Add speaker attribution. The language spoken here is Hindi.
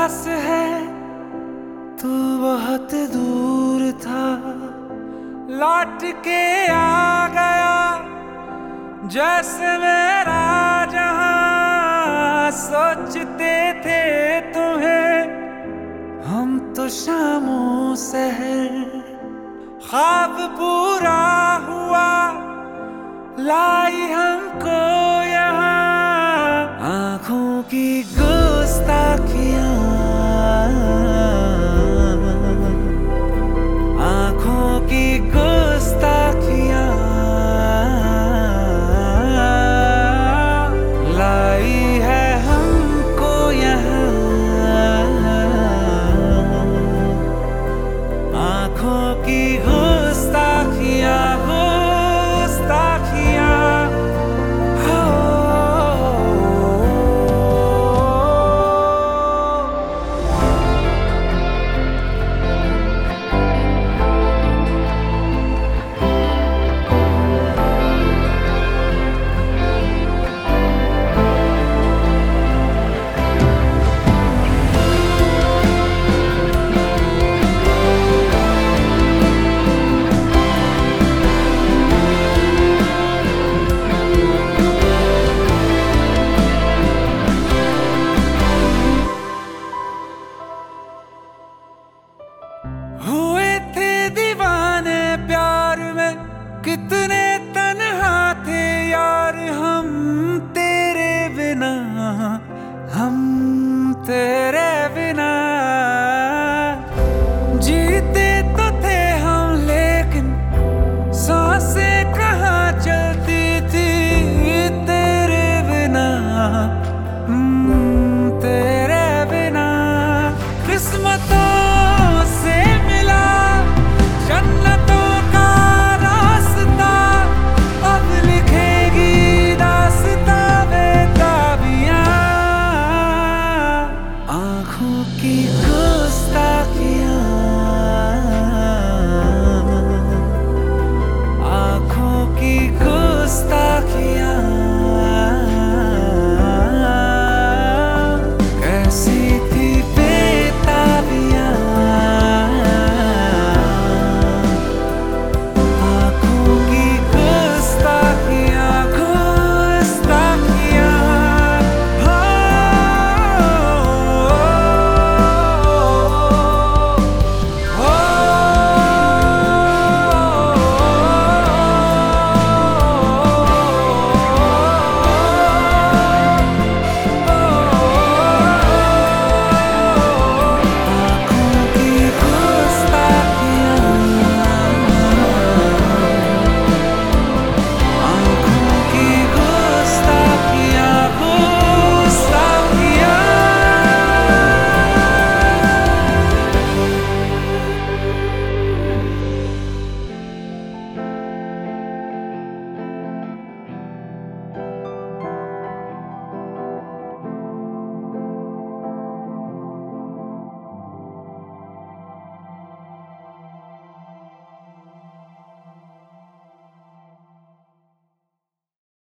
Speaker 1: पास है तू बहुत दूर था, लौट के आ गया जैसे मेरा जहां। सोचते थे तुम्हें हम तो शामों सहर, ख्वाब पूरा हुआ लाई हमको यहाँ। आँखों की गुस्ताखियाँ, आँखों की गुस्ताखियाँ लाई है हमको यहाँ। आँखों की गुस्ताखियाँ, गुस्ताखियाँ हो। हुए थे दीवाने प्यार में, कितने तन्हा थे यार हम तेरे बिना, हम तेरे बिना। जीते तो थे हम लेकिन सांसें कहाँ चलती थी तेरे बिना, तेरे बिना। किस्मतों से मिला जन्नतों का रास्ता, अब लिखेगी दास्तां बेताबियां। आँखों की